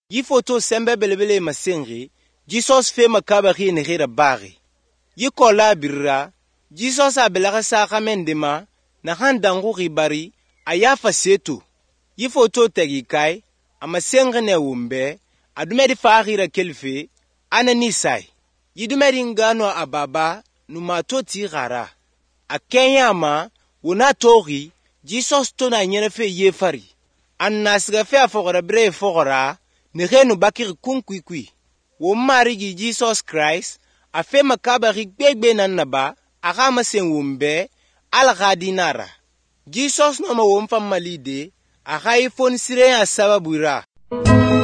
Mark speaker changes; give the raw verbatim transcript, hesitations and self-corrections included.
Speaker 1: Yi foto sembe belebele masengi, Jesus fe makabari ne gira bari. Yi kola birra, Jesus abelaga saka mendema, na handangu ribari, ayafa setu. Yi foto tegikai, amasengi ne umbe, adumedi fagira kelfe, ananisai. Yi dumedi ngano ababa, numatoti gara. A Kenya ma, wuna tori, Jesus tona nyenefe yefari. An nasiga fe afogora bre fogora, ne renu bakiri kunkwikwi. Wo marigi Jesus Christ, a fe makabari gbegbe nanaba, a rama sen wumbe, al radinara. Jesus no ma wumfa malide, a raifon sire a sababuira.